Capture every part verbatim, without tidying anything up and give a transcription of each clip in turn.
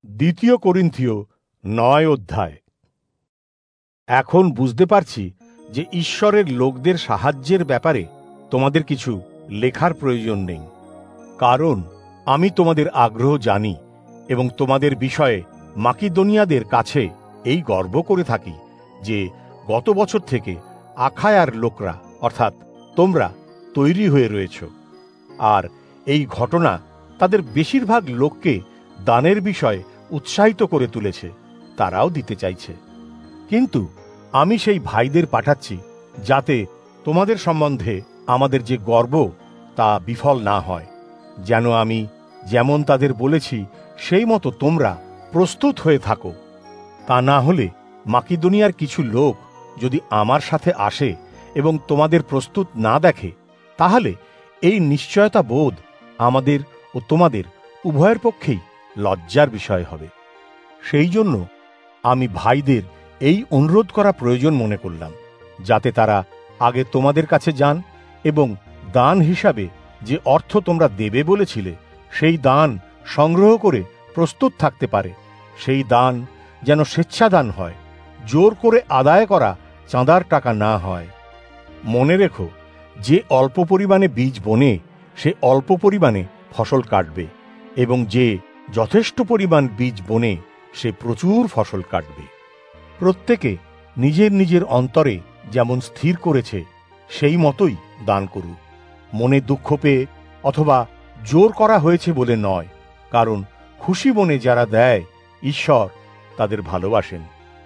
দ্বিতীয় করিন্থীয় নয় অধ্যায়। এখন বুঝতে পারছি যে ঈশ্বরের লোকদের সাহায্যের ব্যাপারে তোমাদের কিছু লেখার প্রয়োজন নেই, কারণ আমি তোমাদের আগ্রহ জানি এবং তোমাদের বিষয়ে মাকিদোনিয়াদের কাছে এই গর্ব করে থাকি যে গত বছর থেকে আখায়ার লোকরা অর্থাৎ তোমরা তৈরি হয়ে রয়েছ, আর এই ঘটনা তাদের বেশিরভাগ লোককে দানের বিষয়ে উৎসাহিত করে তুলেছে, তারাও দিতে চাইছে। কিন্তু আমি সেই ভাইদের পাঠাচ্ছি যাতে তোমাদের সম্বন্ধে আমাদের যে গর্ব তা বিফল না হয়, যেন আমি যেমন তাদের বলেছি সেই মতো তোমরা প্রস্তুত হয়ে থাকো। তা না হলে মাকিদোনিয়ার কিছু লোক যদি আমার সাথে আসে এবং তোমাদের প্রস্তুত না দেখে, তাহলে এই নিশ্চয়তা বোধ আমাদের ও তোমাদের উভয়ের পক্ষেই লজ্জার বিষয় হবে। সেই জন্য আমি ভাইদের এই অনুরোধ করা প্রয়োজন মনে করলাম, যাতে তারা আগে তোমাদের কাছে যান এবং দান হিসাবে যে অর্থ তোমরা দেবে বলেছিলে সেই দান সংগ্রহ করে প্রস্তুত থাকতে পারে। সেই দান যেন স্বেচ্ছাদান হয়, জোর করে আদায় করা চাঁদার টাকা না হয়। মনে রেখো, যে অল্প পরিমাণে বীজ বোনে সে অল্প পরিমাণে ফসল কাটবে, এবং যে যথেষ্ট পরিমাণ বীজ বোনে সে প্রচুর ফসল কাটবে। প্রত্যেকে নিজের নিজের অন্তরে যেমন স্থির করেছে সেই মতোই দান করুক, মনে দুঃখ পেয়ে অথবা জোর করা হয়েছে বলে নয়, কারণ খুশি মনে যারা দেয় ঈশ্বর তাদের ভালোবাসেন।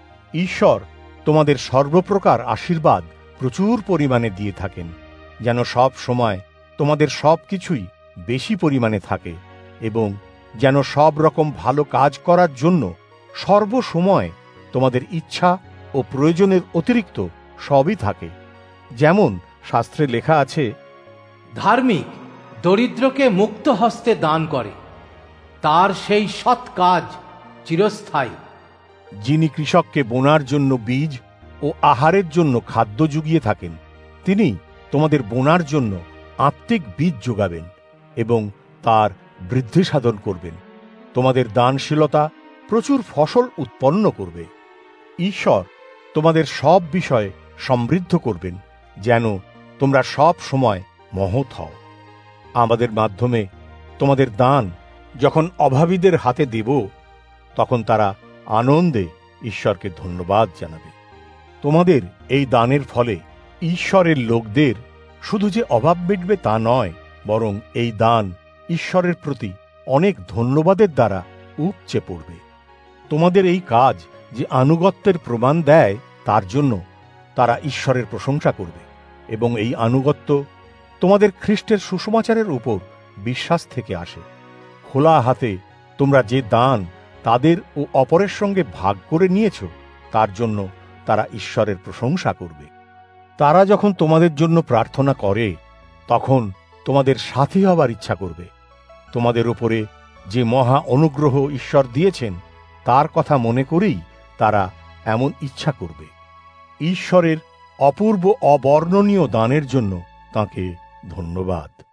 ঈশ্বর তোমাদের সর্বপ্রকার আশীর্বাদ প্রচুর পরিমাণে দিয়ে থাকেন, যেন সব সময় তোমাদের সব কিছুই বেশি পরিমাণে থাকে, এবং যেন সব রকম ভালো কাজ করার জন্য সর্বসময় তোমাদের ইচ্ছা ও প্রয়োজনের অতিরিক্ত সবই থাকে। যেমন শাস্ত্রে লেখা আছে, ধার্মিক দরিদ্রকে মুক্ত হস্তে দান করে, তার সেই সৎ কাজ চিরস্থায়ী। যিনি কৃষককে বোনার জন্য বীজ ও আহারের জন্য খাদ্য জুগিয়ে থাকেন, তিনি তোমাদের বোনার জন্য আত্মিক বীজ যোগাবেন এবং তার বৃদ্ধি সাধন করবেন। তোমাদের দানশীলতা প্রচুর ফসল উৎপন্ন করবে। ঈশ্বর তোমাদের সব বিষয়ে সমৃদ্ধ করবেন, যেন তোমরা সব সময় মহৎ হও। আমাদের মাধ্যমে তোমাদের দান যখন অভাবীদের হাতে দেব, তখন তারা আনন্দে ঈশ্বরকে ধন্যবাদ জানাবে। তোমাদের এই দানের ফলে ঈশ্বরের লোকদের শুধু যে অভাব মিটবে তা নয়, বরং এই দান ঈশ্বরের প্রতি অনেক ধন্যবাদের দ্বারা উপচে পড়বে। তোমাদের এই কাজ যে আনুগত্যের প্রমাণ দেয়, তার জন্য তারা ঈশ্বরের প্রশংসা করবে, এবং এই আনুগত্য তোমাদের খ্রিস্টের সুসমাচারের উপর বিশ্বাস থেকে আসে। খোলা হাতে তোমরা যে দান তাদের ও অপরের সঙ্গে ভাগ করে নিয়েছ, তার জন্য তারা ঈশ্বরের প্রশংসা করবে। তারা যখন তোমাদের জন্য প্রার্থনা করে, তখন তোমাদের সাথী হবার ইচ্ছা করবে। তোমাদের উপরে যে মহা অনুগ্রহ ঈশ্বর দিয়েছেন তার কথা মনে করেই তারা এমন ইচ্ছা করবে। ঈশ্বরের অপূর্ব অবর্ণনীয় দানের জন্য তাঁকে ধন্যবাদ।